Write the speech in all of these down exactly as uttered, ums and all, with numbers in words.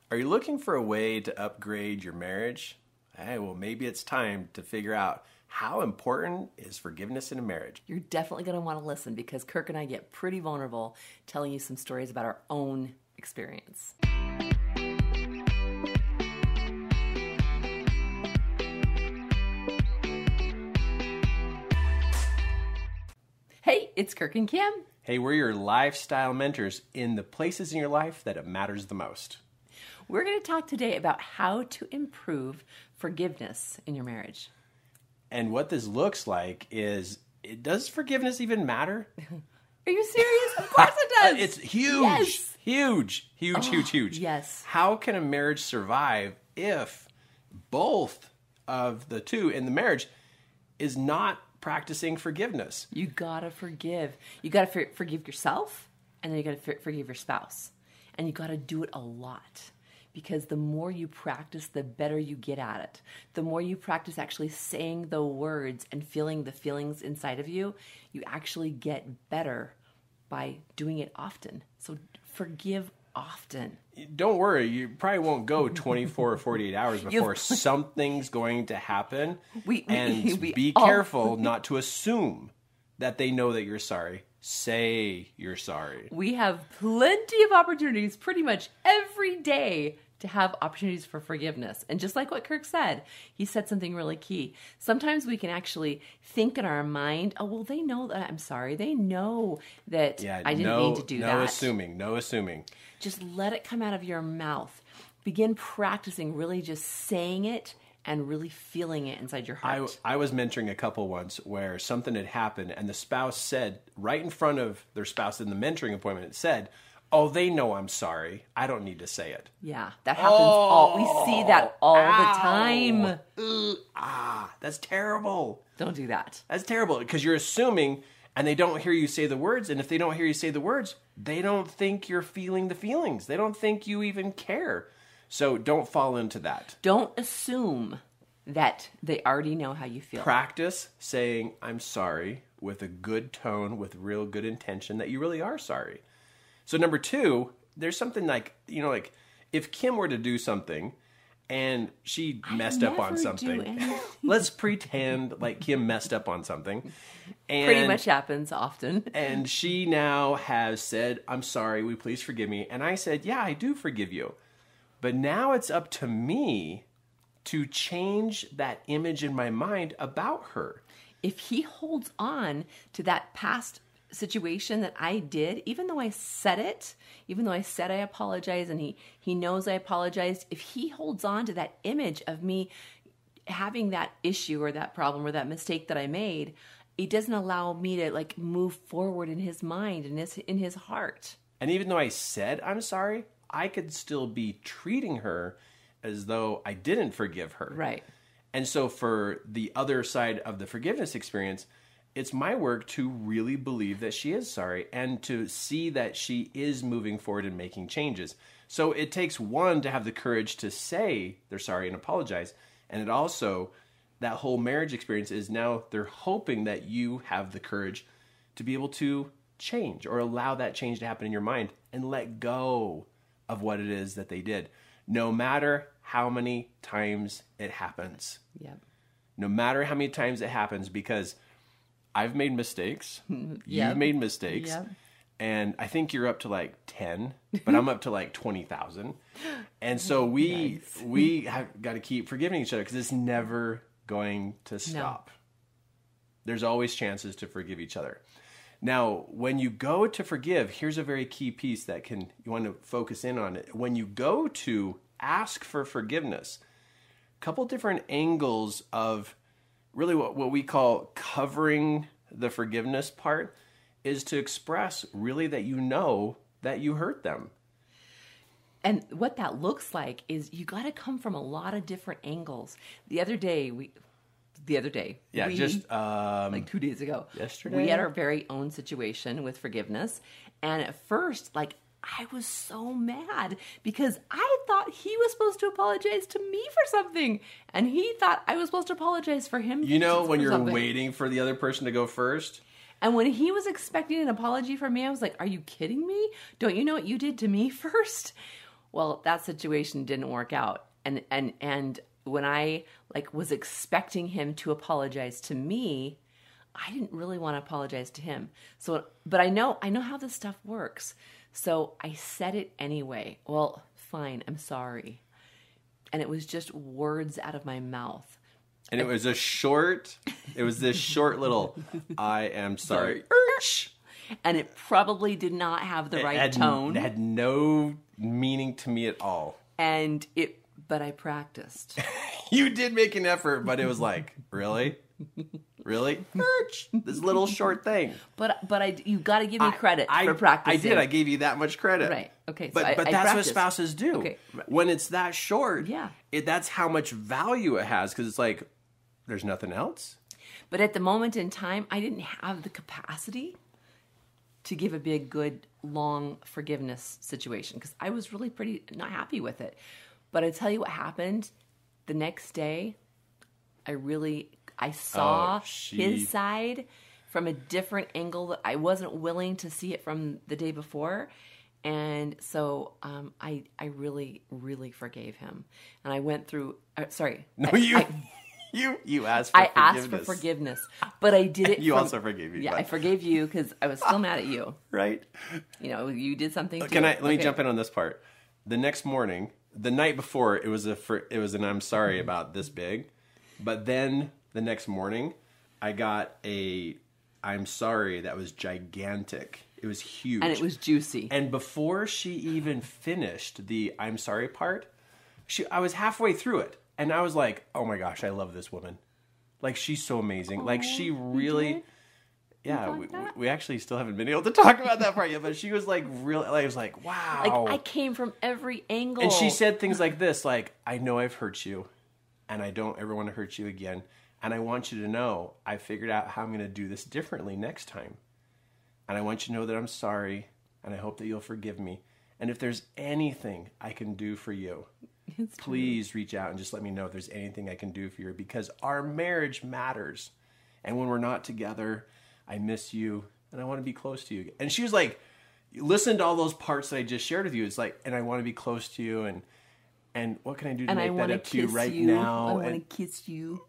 Are you looking for a way to upgrade your marriage? Hey, well, maybe it's time to figure out how important is forgiveness in a marriage. You're definitely going to want to listen because Kirk and I get pretty vulnerable telling you some stories about our own experience. Hey, it's Kirk and Kim. Hey, we're your lifestyle mentors in the places in your life that it matters the most. We're going to talk today about how to improve forgiveness in your marriage. And what this looks like is, it, does forgiveness even matter? Are you serious? Of course it does. It's huge, Yes. huge, huge, Oh, huge, huge. yes. How can a marriage survive if both of the two in the marriage is not practicing forgiveness? You gotta forgive. You gotta for- forgive yourself, and then you gotta for- forgive your spouse. And you gotta do it a lot. Because the more you practice, the better you get at it. The more you practice actually saying the words and feeling the feelings inside of you, you actually get better by doing it often. So forgive often. Don't worry, you probably won't go twenty-four or forty-eight hours before You- something's going to happen. We- we- and we be all- careful not to assume that they know that you're sorry. Say you're sorry. We have plenty of opportunities pretty much every day to have opportunities for forgiveness. And just like what Kirk said, he said something really key. Sometimes we can actually think in our mind, oh, well, they know that I'm sorry. They know that Yeah, I didn't no, mean to do no that. assuming, no assuming. Just let it come out of your mouth. Begin practicing really just saying it and really feeling it inside your I, heart. I was mentoring a couple once where something had happened and the spouse said, right in front of their spouse in the mentoring appointment, it said, oh, they know I'm sorry. I don't need to say it. Yeah, that happens all. We see that all Ow. the time. Ugh, ah, that's terrible. Don't do that. That's terrible because you're assuming and they don't hear you say the words. And if they don't hear you say the words, they don't think you're feeling the feelings. They don't think you even care. So don't fall into that. Don't assume that they already know how you feel. Practice saying, I'm sorry, with a good tone, with real good intention that you really are sorry. So number two, there's something like, you know, like if Kim were to do something and she messed up on never do something, anything. let's pretend like Kim messed up on something. And, Pretty much happens often. and she now has said, I'm sorry, will you please forgive me? And I said, yeah, I do forgive you. But now it's up to me to change that image in my mind about her. If he holds on to that past situation that I did, even though I said it, even though I said I apologize and he, he knows I apologized, if he holds on to that image of me having that issue or that problem or that mistake that I made, it doesn't allow me to like move forward in his mind and his, in his heart. And even though I said I'm sorry, I could still be treating her as though I didn't forgive her. Right. And so for the other side of the forgiveness experience, it's my work to really believe that she is sorry and to see that she is moving forward and making changes. So it takes one to have the courage to say they're sorry and apologize. And it also, that whole marriage experience is now they're hoping that you have the courage to be able to change or allow that change to happen in your mind and let go of what it is that they did. No matter how many times it happens. Yep. No matter how many times it happens, because I've made mistakes. Yep. You've made mistakes. Yep. And I think you're up to like ten, but I'm up to like twenty thousand. And so we Nice. we have got to keep forgiving each other because it's never going to stop. There's always chances to forgive each other. Now, when you go to forgive, here's a very key piece that can you want to focus in on it. When you go to ask for forgiveness, a couple different angles of really what, what we call covering the forgiveness part is to express really that you know that you hurt them. And what that looks like is you got to come from a lot of different angles. The other day, we, the other day, Yeah, we, just um, like two days ago, yesterday? we had our very own situation with forgiveness. And at first, like, I was so mad because I thought he was supposed to apologize to me for something. And he thought I was supposed to apologize for him. you know for when you're something. waiting for the other person to go first. And when he was expecting an apology from me, I was like, are you kidding me? Don't you know what you did to me first? Well, that situation didn't work out. And and and when I like was expecting him to apologize to me, I didn't really want to apologize to him. So but I know I know how this stuff works. So I said it anyway. Well, fine, I'm sorry. And it was just words out of my mouth. And it was a short, it was this short little, I am sorry. And it probably did not have the It right had, tone. It had no meaning to me at all. And it, but I practiced. You did make an effort, but it was like, really? Really? This little short thing. But but I, you got to give me credit I, for practicing. I did. I gave you that much credit. Right. Okay. So But I, but I that's practiced. what spouses do. Okay. When it's that short, Yeah. it, that's how much value it has because it's like, there's nothing else. But at the moment in time, I didn't have the capacity to give a big, good, long forgiveness situation because I was really pretty not happy with it. But I tell you what happened. The next day, I really I saw Oh, she- his side from a different angle that I wasn't willing to see it from the day before. And so um, I I really, really forgave him. And I went through, uh, sorry. No, I, you, I, you, you asked for I forgiveness. asked for forgiveness, but I did it. You from- also forgave me. Yeah, but- I forgave you because I was still mad at you. Right? You know, you did something. Can too. I, let me Okay. jump in on this part. The next morning, the night before, it was a, for, it was an I'm sorry about this big. But then the next morning, I got a I'm sorry that was gigantic. It was huge. And it was juicy. And before she even finished the I'm sorry part, she I was halfway through it. And I was like, oh my gosh, I love this woman. Like, she's so amazing. Like, she really... did? Yeah, thought we, that? we actually still haven't been able to talk about that part yet, but she was like, real. Like, I was like, wow. Like, I came from every angle. And she said things like this, like, I know I've hurt you, and I don't ever want to hurt you again. And I want you to know I figured out how I'm going to do this differently next time. And I want you to know that I'm sorry, and I hope that you'll forgive me. And if there's anything I can do for you, It's please reach out and just let me know if there's anything I can do for you, because our marriage matters. And when we're not together, I miss you, and I want to be close to you. And she was like, listen to all those parts that I just shared with you. It's like, and I want to be close to you, and and what can I do to and I make want that to up to you kiss right you. now? I want And, to kiss you.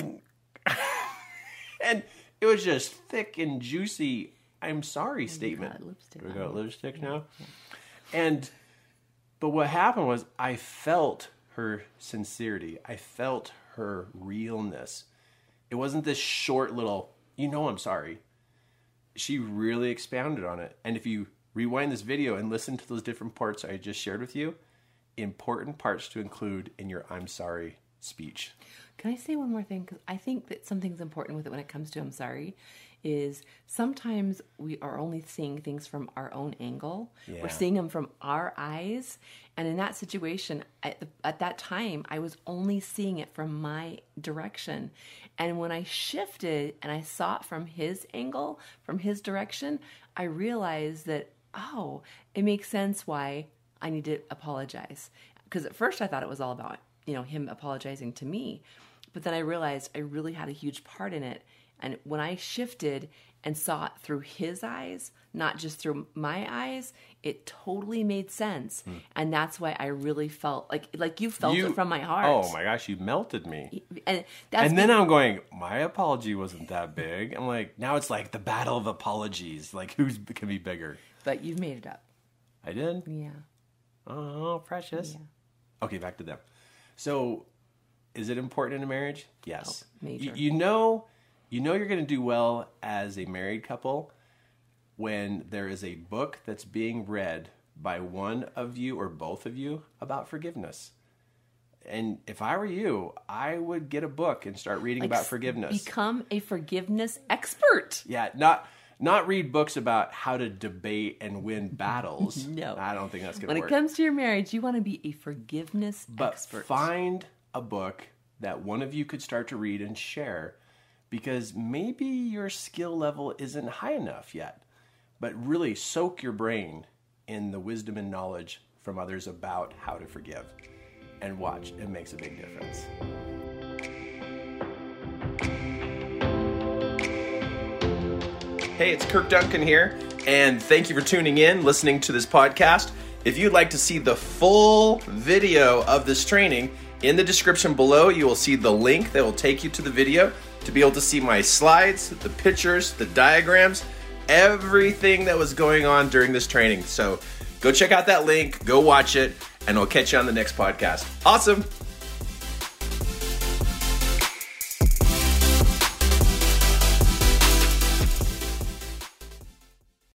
and it was just thick and juicy. I'm sorry statement. got lipstick Do we on. got lipstick now? And but what happened was I felt her sincerity. I felt her realness. It wasn't this short little, you know, I'm sorry. She really expounded on it. And if you rewind this video and listen to those different parts I just shared with you, important parts to include in your I'm sorry speech. Can I say one more thing? Because I think that something's important with it when it comes to I'm sorry is sometimes we are only seeing things from our own angle. Yeah. We're seeing them from our eyes. And in that situation, at, the, at that time, I was only seeing it from my direction. And when I shifted and I saw it from his angle, from his direction, I realized that, oh, it makes sense why I need to apologize. Because at first I thought it was all about, you know, him apologizing to me. But then I realized I really had a huge part in it. And when I shifted and saw it through his eyes, not just through my eyes, it totally made sense. Hmm. And that's why I really felt like like you felt You- it from my heart. Oh my gosh, you melted me. And that's And then I'm going, my apology wasn't that big. I'm like, now it's like the battle of apologies. Like, who's can be bigger? but you've made it up. I did? Yeah. Oh, precious. Yeah. Okay, back to them. So, is it important in a marriage? Yes. Oh, major. You, you know, you know you're going to do well as a married couple when there is a book that's being read by one of you or both of you about forgiveness. And if I were you, I would get a book and start reading Like, about forgiveness. Become a forgiveness expert. Yeah, not not read books about how to debate and win battles. No. I don't think that's going When to it work. comes to your marriage, you want to be a forgiveness But expert. find a book that one of you could start to read and share, because maybe your skill level isn't high enough yet. But really soak your brain in the wisdom and knowledge from others about how to forgive. And watch, it makes a big difference. Hey, it's Kirk Duncan here, and thank you for tuning in, listening to this podcast. If you'd like to see the full video of this training, in the description below, you will see the link that will take you to the video to be able to see my slides, the pictures, the diagrams, everything that was going on during this training. So go check out that link, go watch it, and I'll catch you on the next podcast. Awesome.